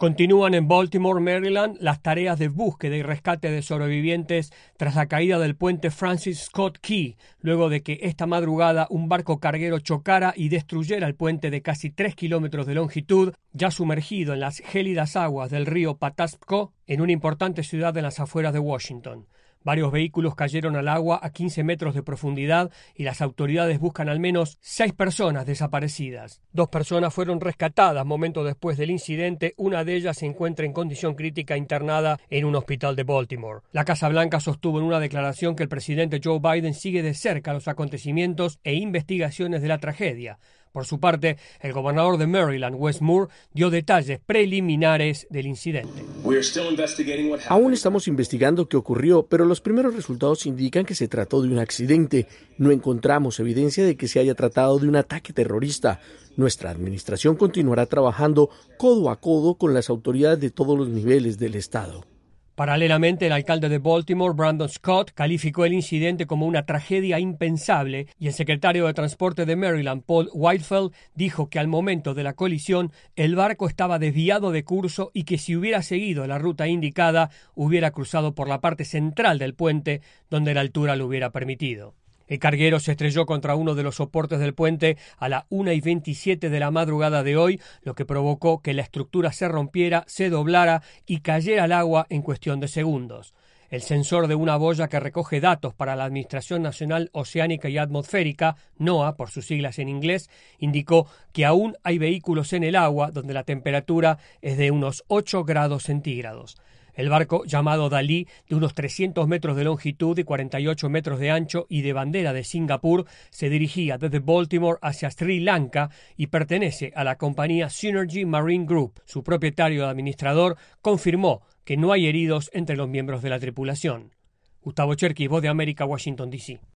Continúan en Baltimore, Maryland, las tareas de búsqueda y rescate de sobrevivientes tras la caída del puente Francis Scott Key, luego de que esta madrugada un barco carguero chocara y destruyera el puente de casi 3 kilómetros de longitud, ya sumergido en las gélidas aguas del río Patapsco, en una importante ciudad en las afueras de Washington. Varios vehículos cayeron al agua a 15 metros de profundidad y las autoridades buscan al menos 6 personas desaparecidas. 2 personas fueron rescatadas momentos después del incidente. Una de ellas se encuentra en condición crítica internada en un hospital de Baltimore. La Casa Blanca sostuvo en una declaración que el presidente Joe Biden sigue de cerca los acontecimientos e investigaciones de la tragedia. Por su parte, el gobernador de Maryland, Wes Moore, dio detalles preliminares del incidente. Aún estamos investigando qué ocurrió, pero los primeros resultados indican que se trató de un accidente. No encontramos evidencia de que se haya tratado de un ataque terrorista. Nuestra administración continuará trabajando codo a codo con las autoridades de todos los niveles del estado. Paralelamente, el alcalde de Baltimore, Brandon Scott, calificó el incidente como una tragedia impensable y el secretario de Transporte de Maryland, Paul Whitefeld, dijo que al momento de la colisión el barco estaba desviado de curso y que si hubiera seguido la ruta indicada hubiera cruzado por la parte central del puente donde la altura lo hubiera permitido. El carguero se estrelló contra uno de los soportes del puente a las 1:27 de la madrugada de hoy, lo que provocó que la estructura se rompiera, se doblara y cayera al agua en cuestión de segundos. El sensor de una boya que recoge datos para la Administración Nacional Oceánica y Atmosférica, NOAA por sus siglas en inglés, indicó que aún hay vehículos en el agua donde la temperatura es de unos 8 grados centígrados. El barco, llamado Dalí, de unos 300 metros de longitud y 48 metros de ancho y de bandera de Singapur, se dirigía desde Baltimore hacia Sri Lanka y pertenece a la compañía Synergy Marine Group. Su propietario y administrador confirmó que no hay heridos entre los miembros de la tripulación. Gustavo Cherkis, Voz de América, Washington, D.C.